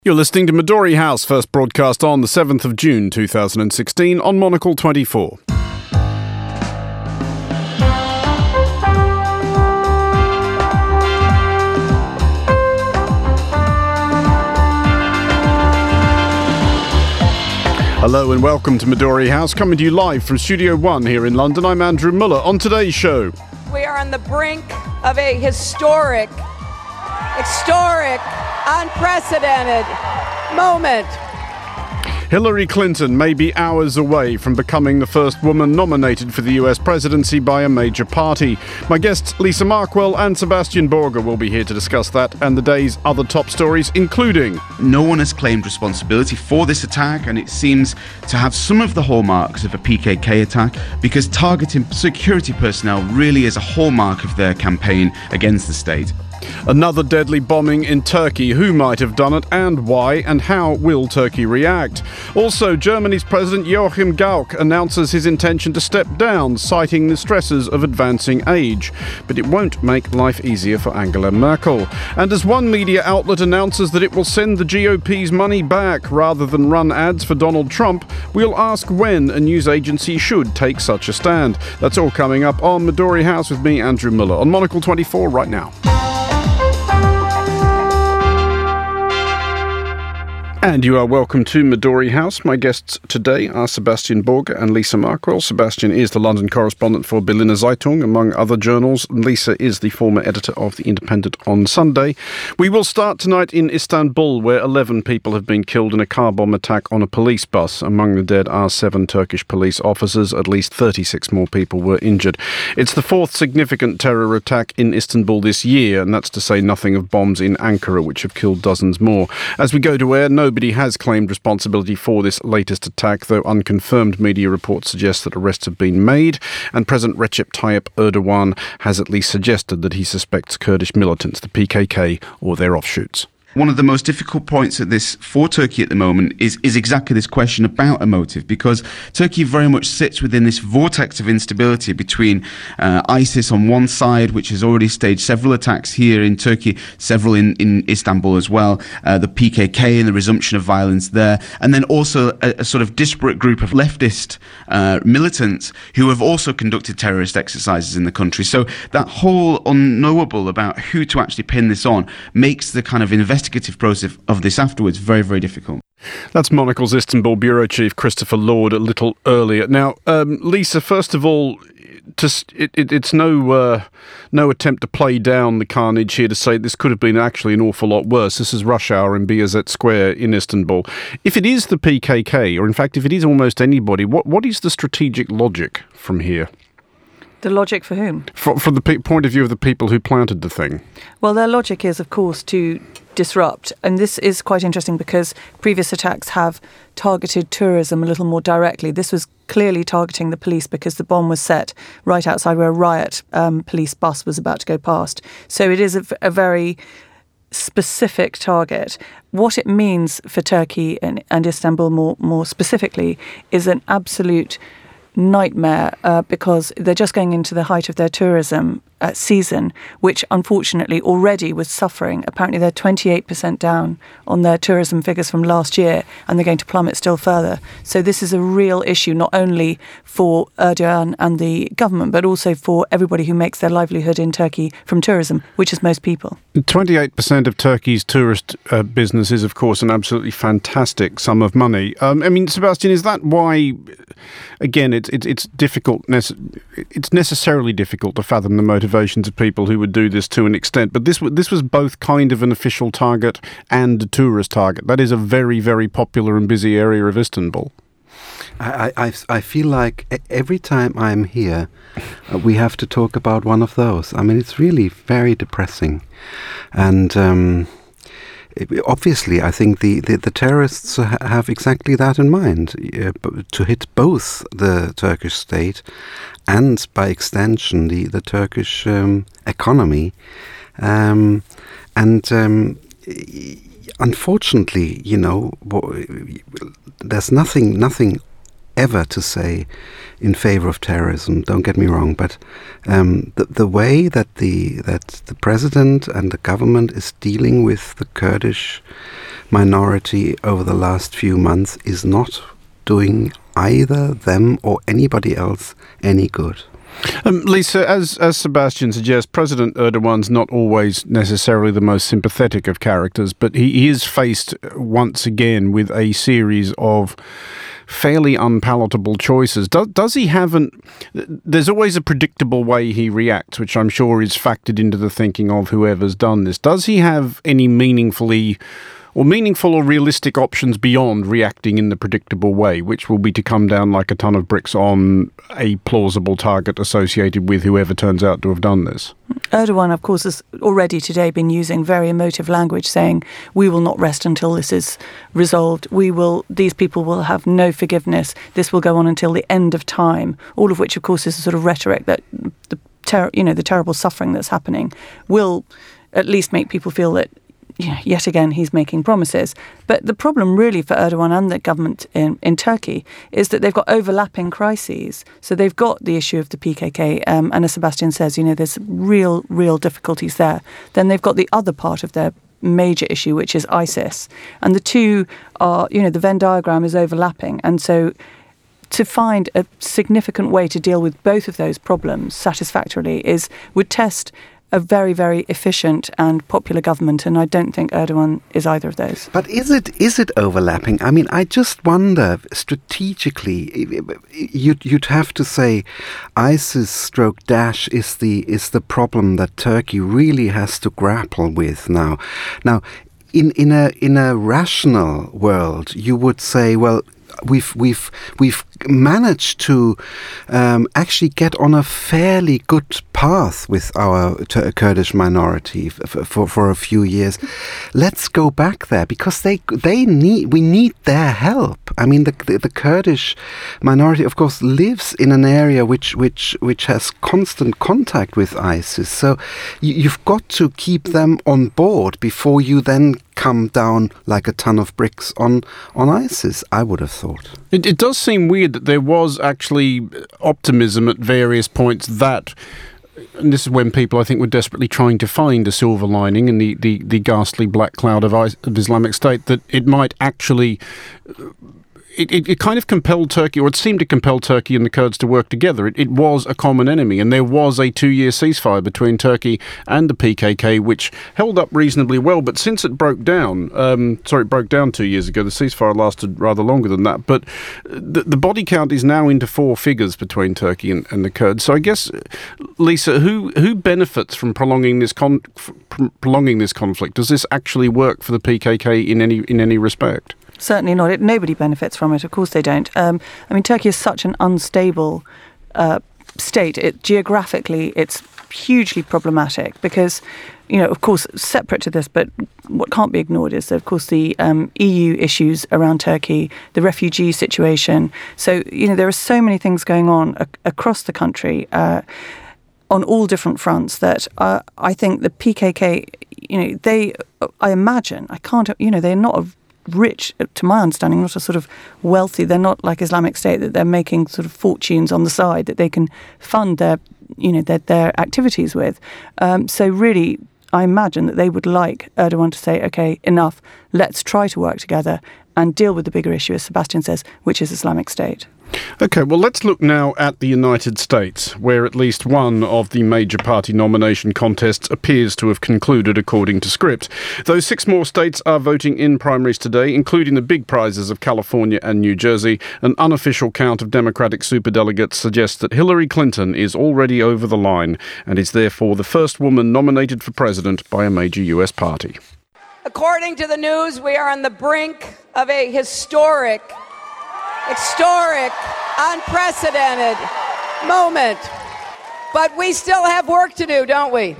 You're listening to Midori House, first broadcast on the 7th of June 2016 on Monocle 24. Hello and welcome to Midori House, coming to you live from Studio One here in London. I'm Andrew Muller. On today's show, we are on the brink of a historic, unprecedented moment. Hillary Clinton may be hours away from becoming the first woman nominated for the US presidency by a major party. My guests Lisa Markwell and Sebastian Borger will be here to discuss that and the day's other top stories, including... No one has claimed responsibility for this attack, and it seems to have some of the hallmarks of a PKK attack, because targeting security personnel really is a hallmark of their campaign against the state. Another deadly bombing in Turkey. Who might have done it and why, and how will Turkey react? Also, Germany's President Joachim Gauck announces his intention to step down, citing the stresses of advancing age. But it won't make life easier for Angela Merkel. And as one media outlet announces that it will send the GOP's money back rather than run ads for Donald Trump, we'll ask when a news agency should take such a stand. That's all coming up on Midori House with me, Andrew Muller, on Monocle 24 right now. And you are welcome to Midori House. My guests today are Sebastian Borger and Lisa Markwell. Sebastian is the London correspondent for Berliner Zeitung, among other journals. Lisa is the former editor of The Independent on Sunday. We will start tonight in Istanbul, where 11 people have been killed in a car bomb attack on a police bus. Among the dead are 7 Turkish police officers. At least 36 more people were injured. It's the fourth significant terror attack in Istanbul this year, and that's to say nothing of bombs in Ankara, which have killed dozens more. As we go to air, nobody has claimed responsibility for this latest attack, though unconfirmed media reports suggest that arrests have been made, and President Recep Tayyip Erdogan has at least suggested that he suspects Kurdish militants, the PKK, or their offshoots. One of the most difficult points at this for Turkey at the moment is exactly this question about a motive, because Turkey very much sits within this vortex of instability between ISIS on one side, which has already staged several attacks here in Turkey, several in Istanbul as well, the PKK and the resumption of violence there, and then also a sort of disparate group of leftist militants who have also conducted terrorist exercises in the country. So that whole unknowable about who to actually pin this on makes the kind of investigative process of this afterwards very, very difficult. That's Monocle's Istanbul bureau chief Christopher Lord a little earlier. Now, Lisa, first of all, it's no attempt to play down the carnage here to say this could have been actually an awful lot worse. This is rush hour in Beyazıt Square in Istanbul. If it is the PKK, or in fact if it is almost anybody, what is the strategic logic from here? The logic for whom? From the point of view of the people who planted the thing. Well, their logic is, of course, to disrupt. And this is quite interesting because previous attacks have targeted tourism a little more directly. This was clearly targeting the police because the bomb was set right outside where a riot police bus was about to go past. So it is a very specific target. What it means for Turkey and Istanbul more specifically is an absolute nightmare because they're just going into the height of their tourism season, which unfortunately already was suffering. Apparently they're 28% down on their tourism figures from last year, and they're going to plummet still further. So this is a real issue, not only for Erdogan and the government, but also for everybody who makes their livelihood in Turkey from tourism, which is most people. 28% of Turkey's tourist business is, of course, an absolutely fantastic sum of money. I mean, Sebastian, is that why, again, it's difficult, it's necessarily difficult to fathom the motivations of people who would do this to an extent, but this was both kind of an official target and a tourist target. That is a very, very popular and busy area of Istanbul. I feel like every time I'm here, we have to talk about one of those. I mean, it's really very depressing. And obviously, I think the terrorists have exactly that in mind, to hit both the Turkish state and, by extension, the Turkish economy. Unfortunately, there's nothing ever to say in favor of terrorism. Don't get me wrong, but the way that the president and the government is dealing with the Kurdish minority over the last few months is not doing either them or anybody else any good. Lisa, as Sebastian suggests, President Erdogan's not always necessarily the most sympathetic of characters, but he is faced once again with a series of fairly unpalatable choices. Does he have there's always a predictable way he reacts, which I'm sure is factored into the thinking of whoever's done this. Does he have any meaningful or realistic options beyond reacting in the predictable way, which will be to come down like a ton of bricks on a plausible target associated with whoever turns out to have done this? Erdogan, of course, has already today been using very emotive language, saying, we will not rest until this is resolved. These people will have no forgiveness. This will go on until the end of time, all of which, of course, is a sort of rhetoric that the terrible suffering that's happening will at least make people feel that, yet again, he's making promises. But the problem really for Erdogan and the government in Turkey is that they've got overlapping crises. So they've got the issue of the PKK, and as Sebastian says, there's real difficulties there. Then they've got the other part of their major issue, which is ISIS. And the two are, the Venn diagram is overlapping. And so to find a significant way to deal with both of those problems satisfactorily would test a very, very efficient and popular government, and I don't think Erdogan is either of those. But is it overlapping? I mean, I just wonder, strategically, you'd have to say ISIS/Daesh is the problem that Turkey really has to grapple with now. Now, in a rational world, you would say, well, we've managed to actually get on a fairly good path with our Kurdish minority for a few years. Let's go back there because we need their help. I mean, the Kurdish minority, of course, lives in an area which has constant contact with ISIS. So you've got to keep them on board before you then come down like a ton of bricks on ISIS, I would have thought. It does seem weird that there was actually optimism at various points that, and this is when people, I think, were desperately trying to find a silver lining in the ghastly black cloud of Islamic State, that it might actually... It kind of compelled Turkey, or it seemed to compel Turkey and the Kurds to work together. It was a common enemy, and there was a 2-year ceasefire between Turkey and the PKK, which held up reasonably well. But since it broke down, it broke down 2 years ago. The ceasefire lasted rather longer than that. But the body count is now into 4 figures between Turkey and the Kurds. So I guess, Lisa, who benefits from prolonging this conflict? Does this actually work for the PKK in any respect? Certainly not. Nobody benefits from it. Of course they don't. Turkey is such an unstable state. Geographically, it's hugely problematic because, of course, separate to this, but what can't be ignored is, of course, the EU issues around Turkey, the refugee situation. So, there are so many things going on across the country on all different fronts that I think the PKK, they're not a rich, to my understanding, not a sort of wealthy. They're not like Islamic State that they're making sort of fortunes on the side that they can fund their activities with. So really, I imagine that they would like Erdogan to say, okay, enough. Let's try to work together and deal with the bigger issue, as Sebastian says, which is Islamic State. OK, well, let's look now at the United States, where at least one of the major party nomination contests appears to have concluded according to script. Those 6 more states are voting in primaries today, including the big prizes of California and New Jersey. An unofficial count of Democratic superdelegates suggests that Hillary Clinton is already over the line and is therefore the first woman nominated for president by a major US party. According to the news, we are on the brink of a historic, unprecedented moment. But we still have work to do, don't we?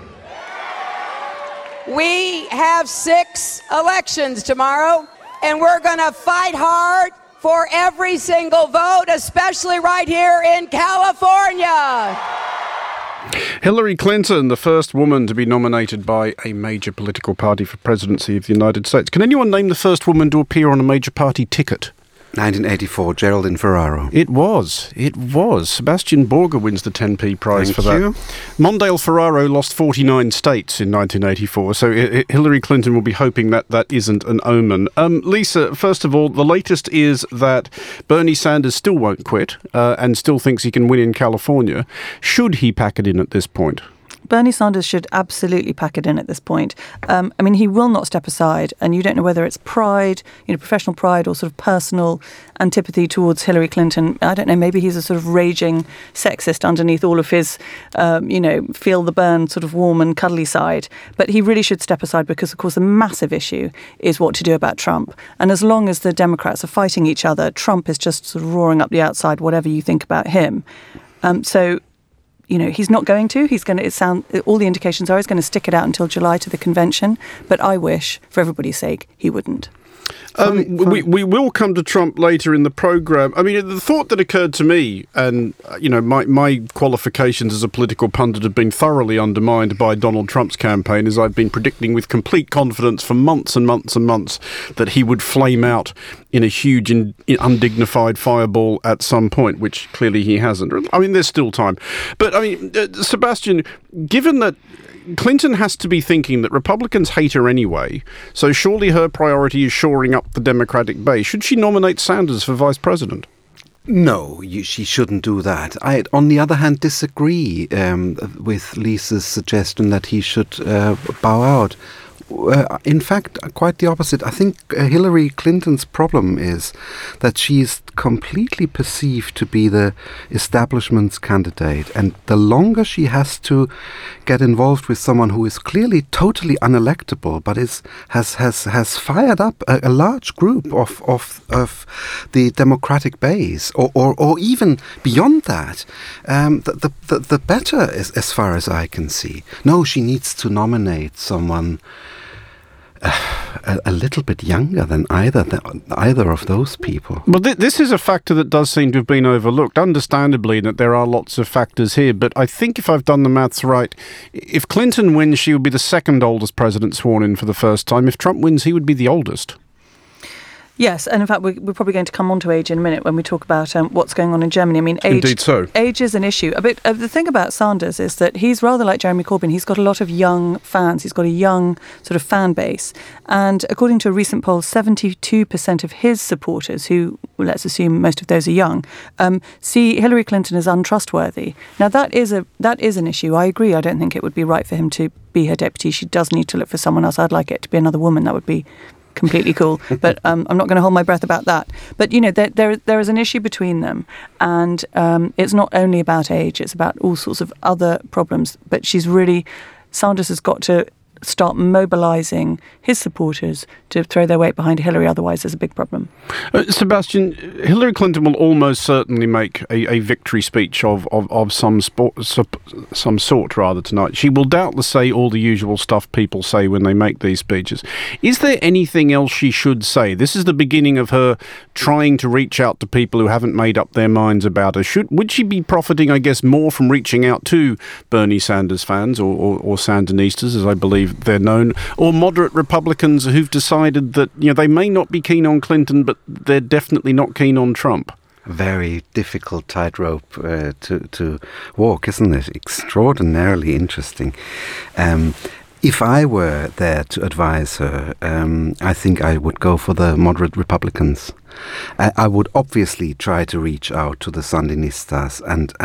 We have 6 elections tomorrow, and we're going to fight hard for every single vote, especially right here in California. Hillary Clinton, the first woman to be nominated by a major political party for presidency of the United States. Can anyone name the first woman to appear on a major party ticket? 1984, Geraldine Ferraro. It was. Sebastian Borger wins the 10p prize Thank for that. you. Mondale Ferraro lost 49 states in 1984, so Hillary Clinton will be hoping that that isn't an omen. Lisa, first of all, the latest is that Bernie Sanders still won't quit and still thinks he can win in California. Should he pack it in at this point? Bernie Sanders should absolutely pack it in at this point. I mean, he will not step aside, and you don't know whether it's pride, professional pride, or sort of personal antipathy towards Hillary Clinton. I don't know, maybe he's a sort of raging sexist underneath all of his, feel the burn sort of warm and cuddly side. But he really should step aside because, of course, the massive issue is what to do about Trump. And as long as the Democrats are fighting each other, Trump is just sort of roaring up the outside, whatever you think about him. He's not going to. He's going to. All the indications are he's going to stick it out until July to the convention. But I wish, for everybody's sake, he wouldn't. We will come to Trump later in the programme. I mean, the thought that occurred to me, and, my qualifications as a political pundit have been thoroughly undermined by Donald Trump's campaign, as I've been predicting with complete confidence for months and months and months that he would flame out in a huge and undignified fireball at some point, which clearly he hasn't. I mean, there's still time. But, Sebastian, given that Clinton has to be thinking that Republicans hate her anyway, so surely her priority is shoring up the Democratic base. Should she nominate Sanders for vice president? No, she shouldn't do that. I, on the other hand, disagree with Lisa's suggestion that he should bow out. In fact, quite the opposite. I think Hillary Clinton's problem is that she's completely perceived to be the establishment's candidate, and the longer she has to get involved with someone who is clearly totally unelectable, but has fired up a large group of the Democratic base, or even beyond that, the better, as far as I can see. No, she needs to nominate someone a little bit younger than either of those people. Well, this is a factor that does seem to have been overlooked, understandably, that there are lots of factors here. But I think if I've done the maths right, if Clinton wins, she would be the second oldest president sworn in for the first time. If Trump wins, he would be the oldest. Yes, and in fact, we're probably going to come on to age in a minute when we talk about what's going on in Germany. I mean, age is an issue. The thing about Sanders is that he's rather like Jeremy Corbyn. He's got a lot of young fans. He's got a young sort of fan base. And according to a recent poll, 72% of his supporters, who, let's assume most of those are young, see Hillary Clinton as untrustworthy. Now, that is an issue. I agree. I don't think it would be right for him to be her deputy. She does need to look for someone else. I'd like it to be another woman. That would be completely cool, but I'm not going to hold my breath about that. But there is an issue between them, and it's not only about age; it's about all sorts of other problems. But Sanders has got to start mobilising his supporters to throw their weight behind Hillary. Otherwise, there's a big problem. Sebastian, Hillary Clinton will almost certainly make a victory speech of some sort rather tonight. She will doubtless say all the usual stuff people say when they make these speeches. Is there anything else she should say? This is the beginning of her trying to reach out to people who haven't made up their minds about her. Would she be profiting, I guess, more from reaching out to Bernie Sanders fans or Sandinistas, as I believe they're known, or moderate Republicans who've decided that they may not be keen on Clinton, but they're definitely not keen on Trump? Very difficult tightrope to walk, isn't it? Extraordinarily interesting. If I were there to advise her, I think I would go for the moderate Republicans. I would obviously try to reach out to the Sandinistas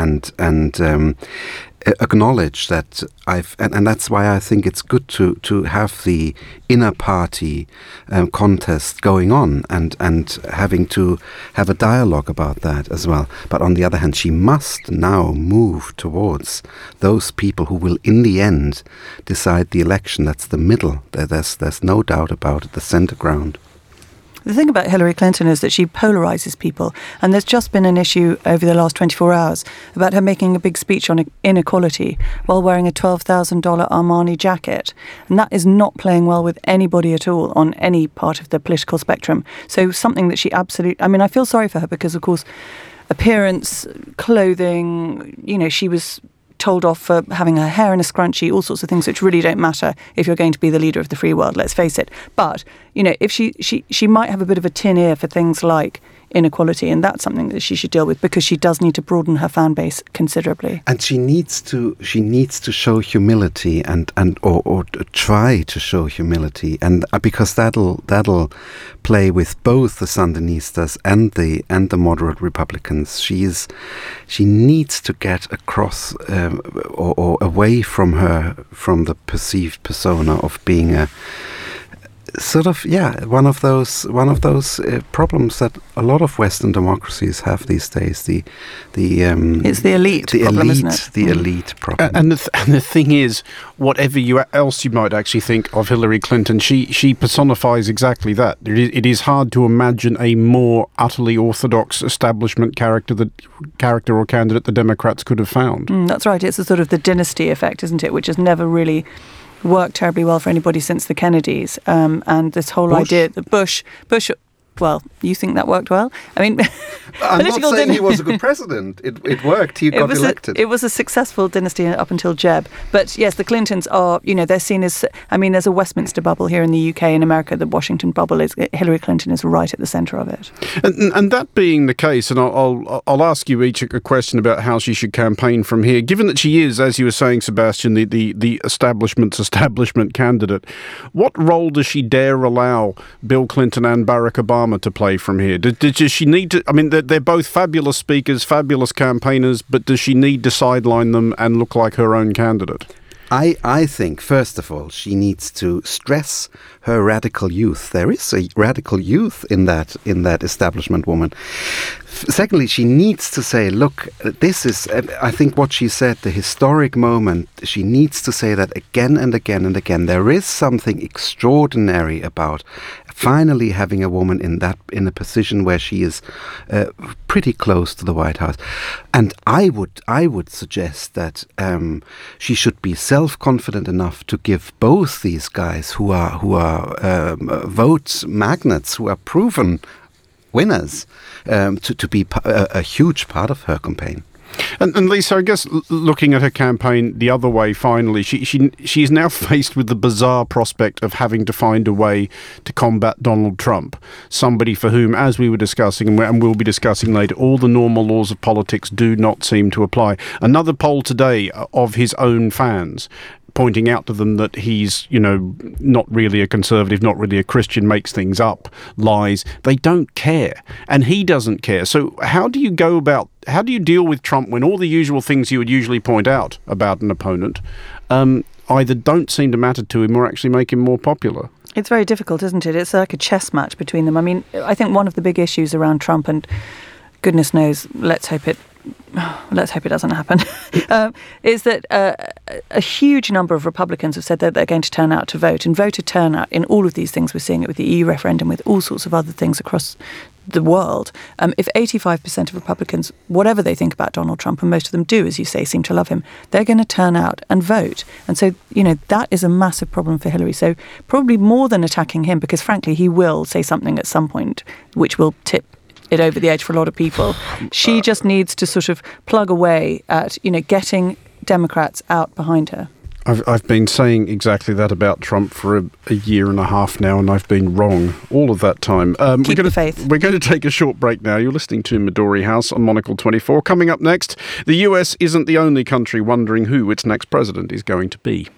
and acknowledge that and that's why I think it's good to have the inner party contest going on and having to have a dialogue about that as well. But on the other hand, she must now move towards those people who will in the end decide the election. That's the middle. There's no doubt about it, the center ground. The thing about Hillary Clinton is that she polarizes people, and there's just been an issue over the last 24 hours about her making a big speech on inequality while wearing a $12,000 Armani jacket, and that is not playing well with anybody at all on any part of the political spectrum. So something that she I feel sorry for her because, of course, appearance, clothing, she was told off for having her hair in a scrunchie, all sorts of things which really don't matter if you're going to be the leader of the free world, let's face it. But, if she might have a bit of a tin ear for things like inequality, and that's something that she should deal with, because she does need to broaden her fan base considerably. And she needs to show humility or try to show humility, and because that'll play with both the Sandinistas and the moderate Republicans. She needs to get across or away from the perceived persona of being a sort of one of those problems that a lot of Western democracies have these days. It's the elite problem, isn't it? The elite problem. And the thing is, whatever else you might actually think of Hillary Clinton, she personifies exactly that. It is hard to imagine a more utterly orthodox establishment character or candidate the Democrats could have found. That's right. It's a sort of the dynasty effect, isn't it? Which has never really worked terribly well for anybody since the Kennedys, and this whole idea that Bush. Well, you think that worked well? I mean, I'm not saying he was a good president. It worked. He got elected. It was a successful dynasty up until Jeb. But yes, the Clintons are, they're seen as, there's a Westminster bubble here in the UK. In America, the Washington bubble is, Hillary Clinton is right at the centre of it. And that being the case, and I'll ask you each a question about how she should campaign from here, given that she is, as you were saying, Sebastian, the establishment candidate, what role does she dare allow Bill Clinton and Barack Obama to play from here? Does she need to? I mean, they're both fabulous speakers, fabulous campaigners, but does she need to sideline them and look like her own candidate? I think, first of all, she needs to stress her radical youth. There is a radical youth in that establishment woman. Secondly, she needs to say, look, this is, I think what she said, the historic moment, she needs to say that again and again and again. There is something extraordinary about finally having a woman in a position where she is pretty close to the White House. And I would suggest that she should be self-confident enough to give both these guys who are vote magnets, who are proven winners, to be a huge part of her campaign. And Lisa, I guess looking at her campaign the other way, finally, she's now faced with the bizarre prospect of having to find a way to combat Donald Trump, somebody for whom, as we were discussing and we'll be discussing later, all the normal laws of politics do not seem to apply. Another poll today of his own fans pointing out to them that he's, not really a conservative, not really a Christian, makes things up, lies. They don't care. And he doesn't care. So how do you deal with Trump when all the usual things you would usually point out about an opponent either don't seem to matter to him or actually make him more popular? It's very difficult, isn't it? It's like a chess match between them. I mean, I think one of the big issues around Trump, and goodness knows, let's hope it doesn't happen, is that a huge number of Republicans have said that they're going to turn out to vote. And voter turnout in all of these things, we're seeing it with the EU referendum, with all sorts of other things across the world. If 85% of Republicans, whatever they think about Donald Trump, and most of them do, as you say, seem to love him, they're going to turn out and vote. And so, that is a massive problem for Hillary. So probably more than attacking him, because frankly, he will say something at some point which will tip it over the edge for a lot of people. She just needs to sort of plug away at, getting Democrats out behind her. I've been saying exactly that about Trump for a year and a half now, and I've been wrong all of that time. Keep the faith. We're going to take a short break now. You're listening to Midori House on Monocle 24. Coming up next, the US isn't the only country wondering who its next president is going to be.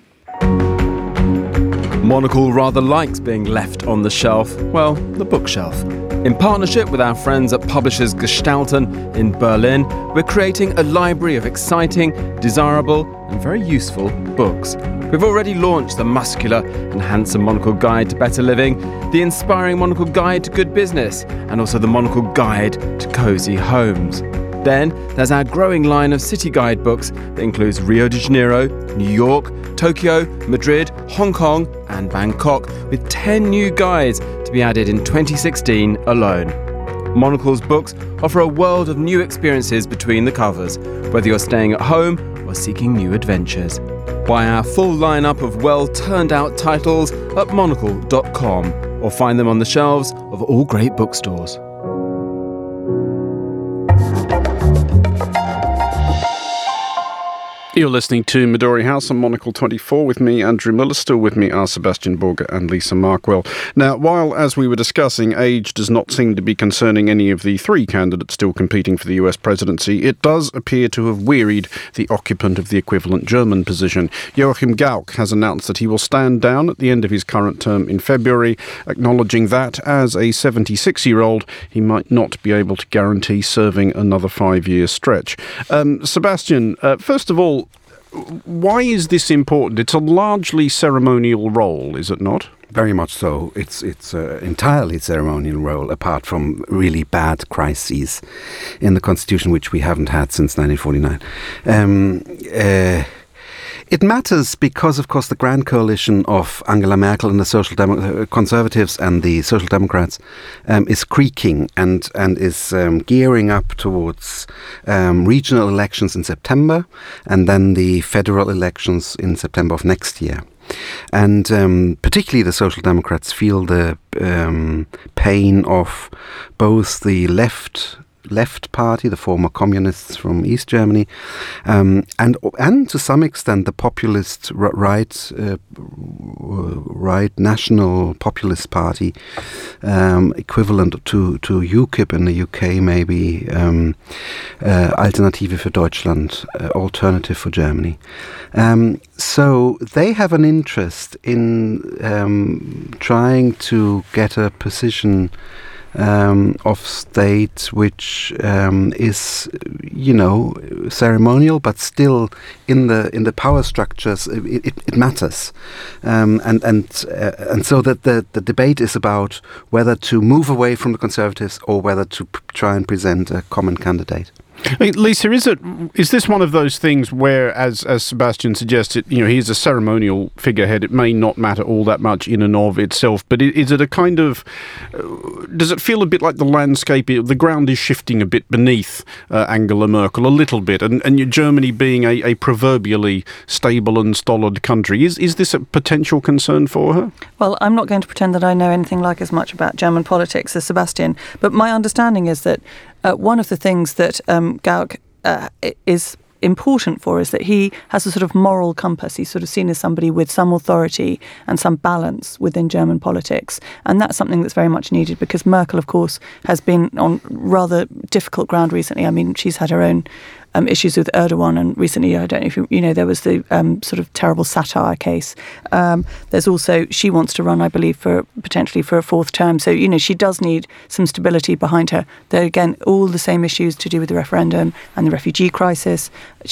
Monocle rather likes being left on the shelf, well, the bookshelf. In partnership with our friends at publishers Gestalten in Berlin, we're creating a library of exciting, desirable and very useful books. We've already launched the muscular and handsome Monocle Guide to Better Living, the inspiring Monocle Guide to Good Business, and also the Monocle Guide to Cozy Homes. Then there's our growing line of city guide books that includes Rio de Janeiro, New York, Tokyo, Madrid, Hong Kong and Bangkok, with 10 new guides to be added in 2016 alone. Monocle's books offer a world of new experiences between the covers, whether you're staying at home or seeking new adventures. Buy our full lineup of well-turned-out titles at monocle.com or find them on the shelves of all great bookstores. You're listening to Midori House on Monocle 24 with me, Andrew Muller. Still with me are Sebastian Borger and Lisa Markwell. Now, while, as we were discussing, age does not seem to be concerning any of the three candidates still competing for the US presidency, it does appear to have wearied the occupant of the equivalent German position. Joachim Gauck has announced that he will stand down at the end of his current term in February, acknowledging that, as a 76-year-old, he might not be able to guarantee serving another 5-year stretch. Sebastian, first of all, why is this important? It's a largely ceremonial role, is it not? Very much so. It's entirely ceremonial role, apart from really bad crises in the constitution, which we haven't had since 1949. It matters because, of course, the grand coalition of Angela Merkel and the Conservatives and the Social Democrats is creaking and is gearing up towards regional elections in September and then the federal elections in September of next year. And particularly the Social Democrats feel the pain of both the left party, the former communists from East Germany, and to some extent the populist right national populist party, equivalent to UKIP in the UK, maybe Alternative für Deutschland, Alternative for Germany. So they have an interest in trying to get a position of state which is, ceremonial, but still in the power structures it matters, and so that the debate is about whether to move away from the Conservatives or whether to try and present a common candidate. Lisa, is this one of those things where, as Sebastian suggests, he's a ceremonial figurehead, it may not matter all that much in and of itself, but is it a kind of, does it feel a bit like the landscape, the ground is shifting a bit beneath Angela Merkel a little bit, and Germany being a proverbially stable and stolid country, is this a potential concern for her? Well, I'm not going to pretend that I know anything like as much about German politics as Sebastian, but my understanding is that one of the things that Gauck is important for is that he has a sort of moral compass. He's sort of seen as somebody with some authority and some balance within German politics. And that's something that's very much needed because Merkel, of course, has been on rather difficult ground recently. I mean, she's had her own issues with Erdogan, and recently, I don't know if you know, there was the sort of terrible satire case. There's also, she wants to run, I believe, potentially for a fourth term. So, she does need some stability behind her. There again, all the same issues to do with the referendum and the refugee crisis.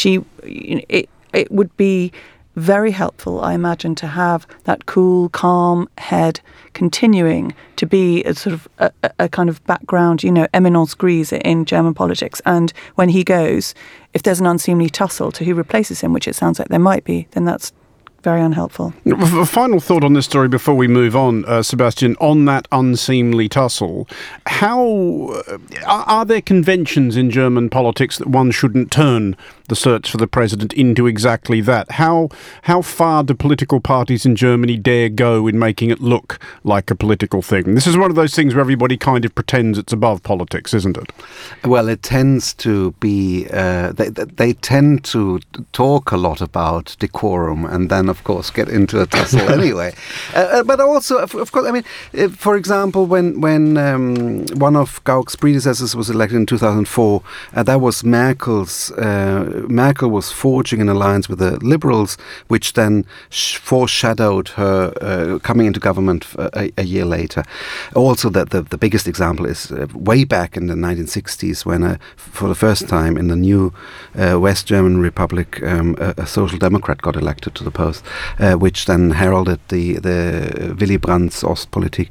It would be very helpful, I imagine, to have that cool, calm head continuing to be a sort of a kind of background, eminence grise in German politics. And when he goes, if there's an unseemly tussle to who replaces him, which it sounds like there might be, then that's very unhelpful. A final thought on this story before we move on, Sebastian, on that unseemly tussle. How are there conventions in German politics that one shouldn't turn the search for the president into exactly that? How far do political parties in Germany dare go in making it look like a political thing? This is one of those things where everybody kind of pretends it's above politics, isn't it? Well, it tends to be, they tend to talk a lot about decorum and then, of course, get into a tussle anyway. But also, of course, I mean, for example, when one of Gauck's predecessors was elected in 2004, that was Merkel was forging an alliance with the Liberals, which then foreshadowed her coming into government a year later. Also, the biggest example is way back in the 1960s when, for the first time in the new West German Republic, a Social Democrat got elected to the post, which then heralded the Willy Brandt's Ostpolitik.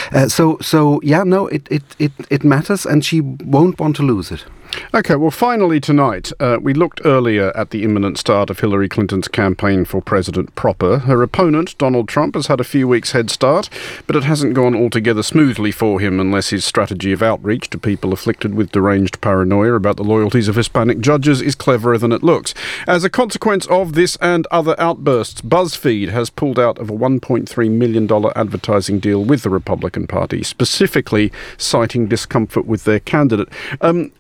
It matters, and she won't want to lose it. OK, well, finally tonight, we looked earlier at the imminent start of Hillary Clinton's campaign for president proper. Her opponent, Donald Trump, has had a few weeks' head start, but it hasn't gone altogether smoothly for him unless his strategy of outreach to people afflicted with deranged paranoia about the loyalties of Hispanic judges is cleverer than it looks. As a consequence of this and other outbursts, BuzzFeed has pulled out of a $1.3 million advertising deal with the Republican Party, specifically citing discomfort with their candidate. Lisa,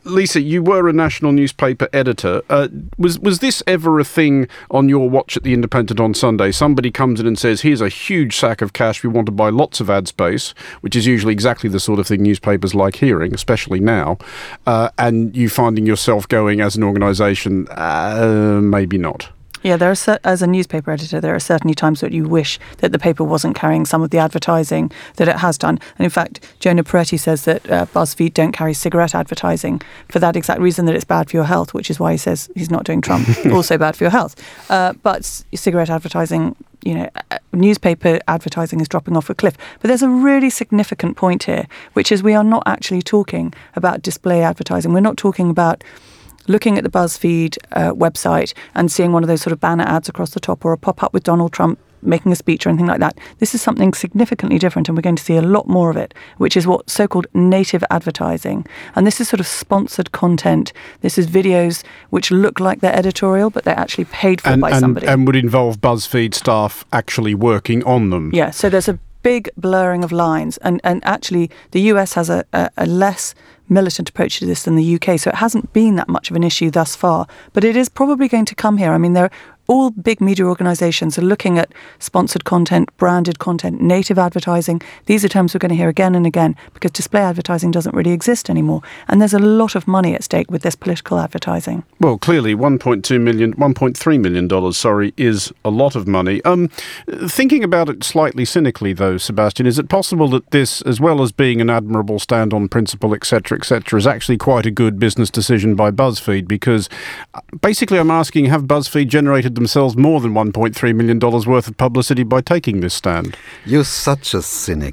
you were a national newspaper editor. Was this ever a thing on your watch at The Independent on Sunday? Somebody comes in and says, here's a huge sack of cash, we want to buy lots of ad space, which is usually exactly the sort of thing newspapers like hearing, especially now, and you finding yourself going as an organisation, maybe not. Yeah, as a newspaper editor, there are certainly times that you wish that the paper wasn't carrying some of the advertising that it has done. And in fact, Jonah Peretti says that BuzzFeed don't carry cigarette advertising for that exact reason, that it's bad for your health, which is why he says he's not doing Trump. Also bad for your health. But cigarette advertising, newspaper advertising is dropping off a cliff. But there's a really significant point here, which is we are not actually talking about display advertising. We're not talking about looking at the BuzzFeed website and seeing one of those sort of banner ads across the top, or a pop-up with Donald Trump making a speech or anything like that. This is something significantly different, and we're going to see a lot more of it, which is what so-called native advertising. And this is sort of sponsored content. This is videos which look like they're editorial, but they're actually paid for by somebody. And would involve BuzzFeed staff actually working on them. Yeah, so there's a big blurring of lines. And actually, the US has a less militant approach to this than the UK, so it hasn't been that much of an issue thus far. But it is probably going to come here. I mean, all big media organisations are looking at sponsored content, branded content, native advertising. These are terms we're going to hear again and again, because display advertising doesn't really exist anymore. And there's a lot of money at stake with this political advertising. Well, clearly $1.3 million, is a lot of money. Thinking about it slightly cynically, though, Sebastian, is it possible that this, as well as being an admirable stand on principle, etc., is actually quite a good business decision by BuzzFeed? Because basically I'm asking, have BuzzFeed generated themselves more than $1.3 million worth of publicity by taking this stand? You're such a cynic.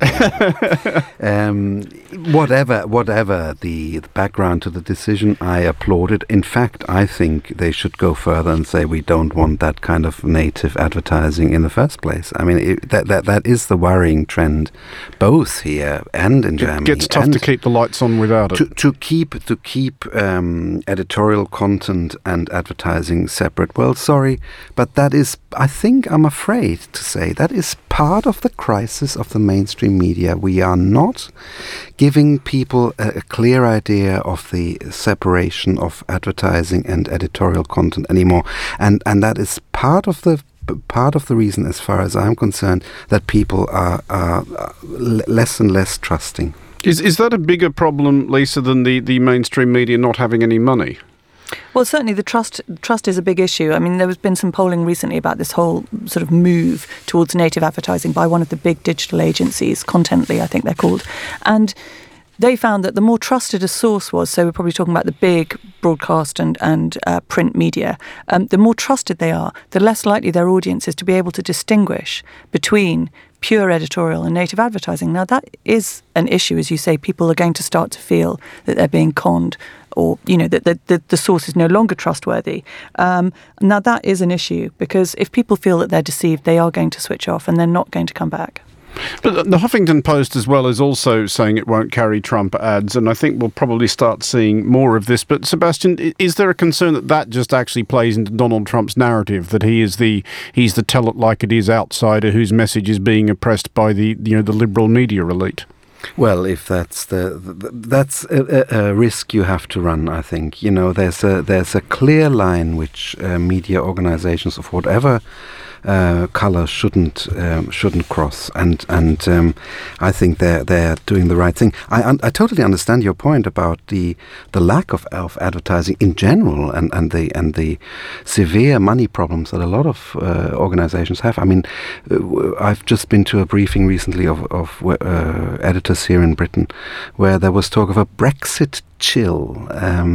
Whatever the background to the decision, I applaud it. In fact, I think they should go further and say we don't want that kind of native advertising in the first place. I mean, that is the worrying trend, both here and in Germany. It gets tough to keep the lights on without it. To keep editorial content and advertising separate. Well, sorry, but that is, I'm afraid to say, that is part of the crisis of the mainstream media. We are not giving people a clear idea of the separation of advertising and editorial content anymore, and that is part of the reason, as far as I'm concerned, that people are less and less trusting. Is that a bigger problem, Lisa, than the mainstream media not having any money? Well, certainly the trust is a big issue. I mean, there has been some polling recently about this whole sort of move towards native advertising by one of the big digital agencies, Contently, I think they're called. And they found that the more trusted a source was, so we're probably talking about the big broadcast and print media, the more trusted they are, the less likely their audience is to be able to distinguish between pure editorial and native advertising. Now, that is an issue, as you say. People are going to start to feel that they're being conned, or, that the source is no longer trustworthy. Now, that is an issue, because if people feel that they're deceived, they are going to switch off and they're not going to come back. But the Huffington Post as well is also saying it won't carry Trump ads, and I think we'll probably start seeing more of this. But Sebastian, is there a concern that just actually plays into Donald Trump's narrative, that he's the tell it like it is outsider whose message is being oppressed by the liberal media elite? Well, if that's that's a risk you have to run, I think. There's a clear line which media organizations of whatever color shouldn't cross, and I think they're doing the right thing. I totally understand your point about the lack of advertising in general, and the severe money problems that a lot of organizations have. I mean, I've just been to a briefing recently of editors here in Britain, where there was talk of a Brexit chill,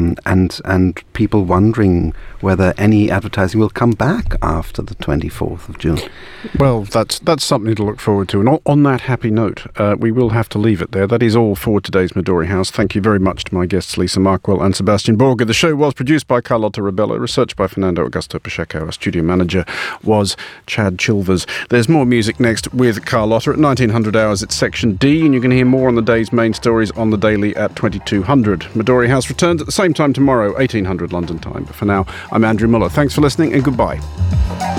and people wondering whether any advertising will come back after the 24th of June. Well, that's something to look forward to. And on that happy note, we will have to leave it there. That is all for today's Midori House. Thank you very much to my guests, Lisa Markwell and Sebastian Borger. The show was produced by Carlotta Rebello, researched by Fernando Augusto Pacheco. Our studio manager was Chad Chilvers. There's more music next with Carlotta at 1900 hours. It's Section D, and you can hear more on the day's main stories on the Daily at 2200. Midori House returns at the same time tomorrow, 1800 London time. But for now, I'm Andrew Muller. Thanks for listening and goodbye.